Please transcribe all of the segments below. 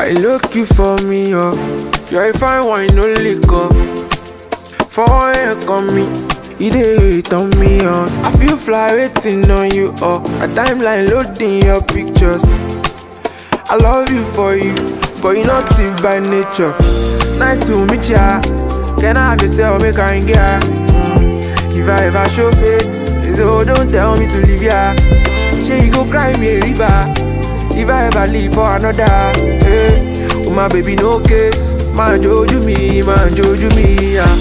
I look you for me, oh. You're a fine wine, no liquor. For you come me, you dey on me, oh. I feel fly waiting on you, oh. A timeline loading your pictures. I love you for you, but you're not it by nature. Nice to meet ya. Can I have yourself, make her and get If I ever show face, so don't tell me to leave ya. She go cry me a river. If I ever leave for another, hey, oh my baby no case. Man joju me, yeah.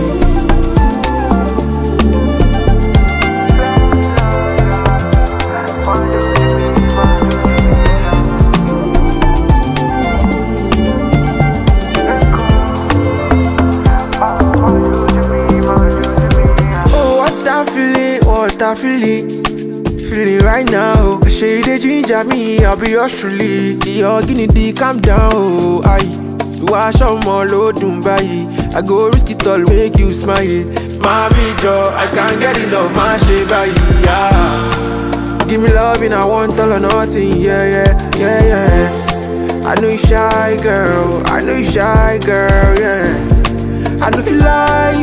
What I feeling right now. Shade they ginger me, I'll be yours truly. Your guinea calm down, oh, aye. You are some more low Dubai. I go risk it all, make you smile. Mommy Joe, I can't get enough, my shade by yeah. Give me love and I want all or nothing, yeah. I know you shy girl, yeah. I know feel like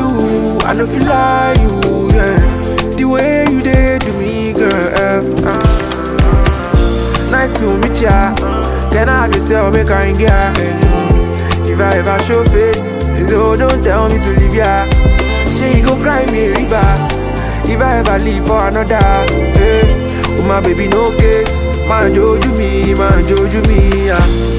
you, yeah. The way you did to me, girl. Nice to meet ya. Can I have yourself, make her and get If I ever show face, so don't tell me to leave ya. She go cry me a river. If I ever leave for another, hey, oh my baby no case. Man joju me, yeah.